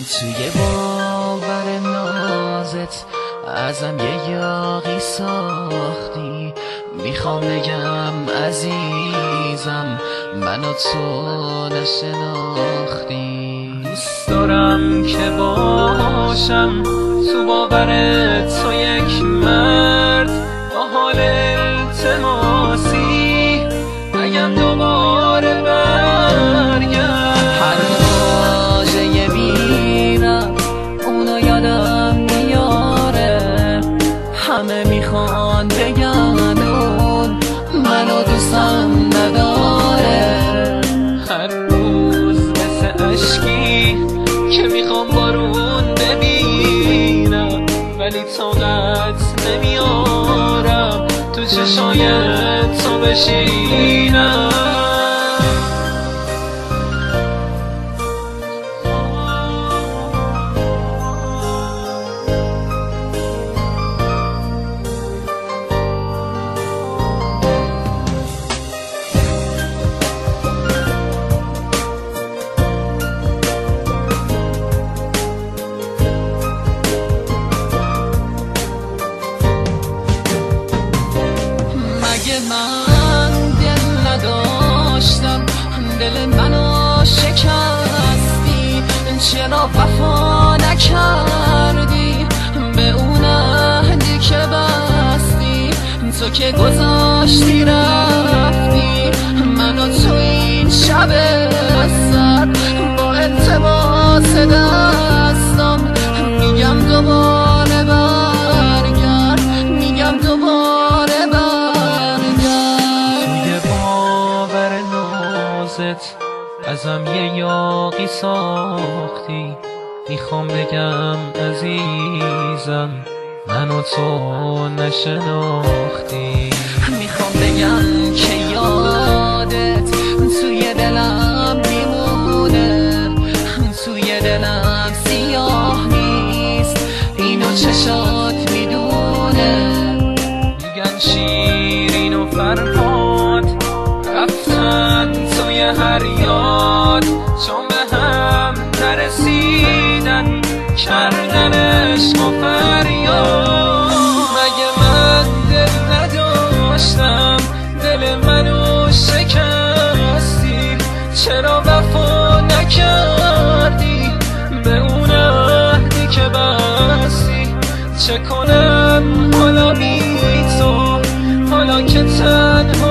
توی باور نازت ازم یه یاغی ساختی. میخوام بگم عزیزم منو تو نشناختی. دوست دارم که باشم تو باور تو یک مرد با حال التماسی بگم دوباره برگرد. هر واژه بیرم اونو یادم میاره. همه میخوان بگن اون منو دوستم نداره. هر روز مثل عشقی که میخوام بارون ببینم ولی طاقت نمیارم تو چشای تو بشینم. من دل نداشتم دل منو شکستی. چرا وفا نکردی به اون عهدی که بستی؟ تو که گذاشتی رفتی منو تو این شب سرد با التماس دستم میگم دوباره برگرد. میگم دوباره ازم یه یاغی ساختی. میخوام بگم عزیزم منو تو نشناختی. میخوام بگم که یادت توی دلم میمونه. توی دلم سیاه نیست اینو چشات میدونه. میگن شیرین و فرهاد رفتن توی هر یاد چون به هم نرسیدن کردن عشق و فریاد. مگه من دل نداشتم دل منو شکستی؟ چرا وفا نکردی به اون عهدی که بستی؟ چه کنم حالا بی تو حالا که تنها